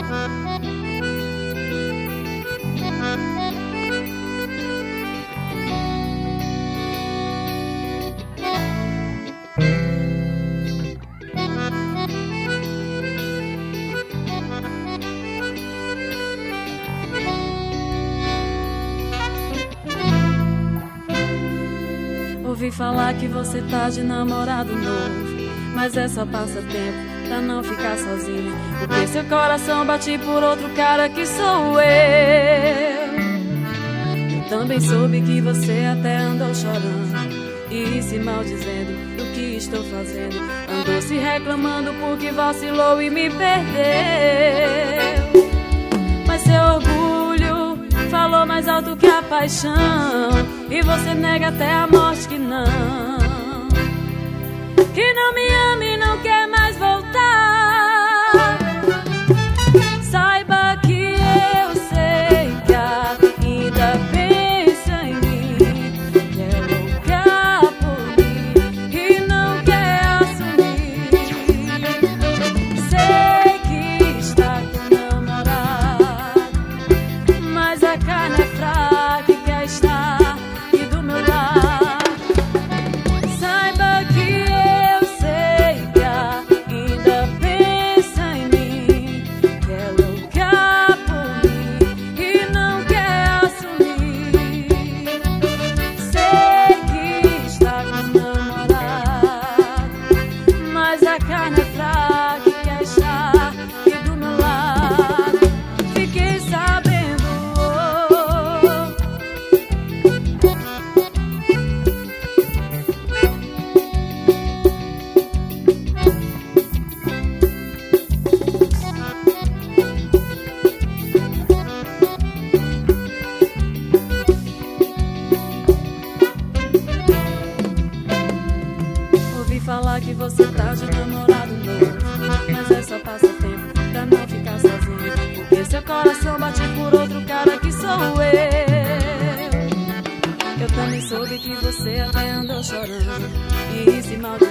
Ouvi falar que você tá de namorado novo, mas é só passatempo pra não ficar sozinha, porque seu coração bate por outro cara que sou eu. Eu também soube que você até andou chorando e se maldizendo do que estou fazendo. Andou se reclamando porque vacilou e me perdeu. Mas seu orgulho falou mais alto que a paixão, e você nega até a morte que não me ama e não quer mais voltar. Saiba que eu sei que ainda pensa em mim, quer louca por mim e não quer assumir. Sei que está com namorado, mas a carne é fraca e quer estar aqui do meu lado. Saiba que eu sei que ainda pensa em mim, quer louca por mim e não quer assumir. Sei que está com namorado, mas a carne é fraca e quer estar aqui do meu lado. Fiquei sabendo, ouvi falar que você tá de namorado novo, mas é só passatempo pra não ficar sozinha, porque seu coração bate por outro cara que sou eu. Eu também soube que você até andou chorando e se maldizendo